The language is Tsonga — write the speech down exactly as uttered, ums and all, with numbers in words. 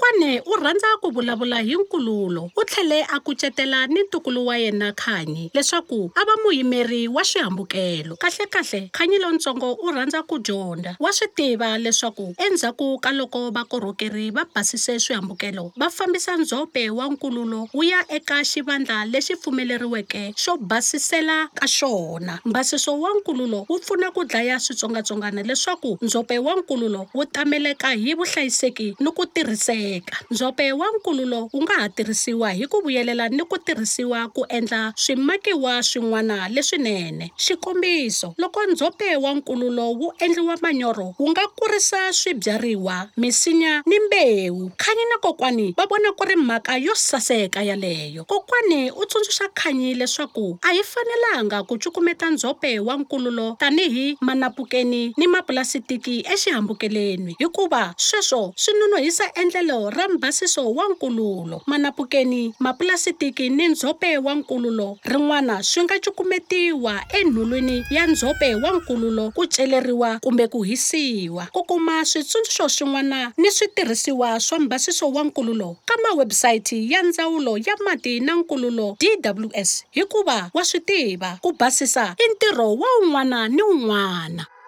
Kokwane u rhandza ku vulavula hi nkululo. U tlhele a kucetela ni ntukulu wa yena Khanyi leswaku a va muyimeri wa swihambukelo. Kahlekahle Khanyi lontsongo u rhandza ku dyondza. Wa swi tiva leswaku endzhaku ka loko vakorhokeri va basise swihambukelo va fambisa ndzhope wa nkululo wu ya eka xivandla lexi pfumeleriweke xo basisela ka xona. Mbasiso wa nkululo wu pfuna ku dlaya switsongwatsongwana leswaku ndzhope wa nkululo wu tameleka hi vuhlayiseki ni ku tirhiseka. Ndzhope wa nkululo wu nga ha tirhisiwa hi ku vuyelela ni ku tirhisiwa ku endla swimakiwa swin'wana leswinene. Xikombiso, loko ndzhope wa nkululo wu endliwa manyoro wu nga kurisa swibyariwa, misinya ni mbewu. Khanyi na kokwani va vona ku ri mhaka yo saseka yaleyo. Kokwani u tsundzuxa Khanyi leswaku a hi fanelanga ku cukumeta ndzhope wa nkululo tanihi manapukeni ni mapulasitiki exihambukeleni hikuva sweswo swi nonohisa endlelo ra mbhasiso wa nkululo. Manapukeni, mapulasitiki ni ndzhope wa nkululo rin'wana swi nga cukumetiwa enhulwini ya ndzhope wa nkululo ku celeriwa kumbe ku hisiwa. Ku kuma switsundzuxo swin'wana ni switirhisiwa swa mbhasiso wa nkululo ka mawebsayiti ya Ndzawulo ya Mati na Nkululo D W S hikuva wa swi tiva ku basisa i ntirho wa un'wana ni un'wana.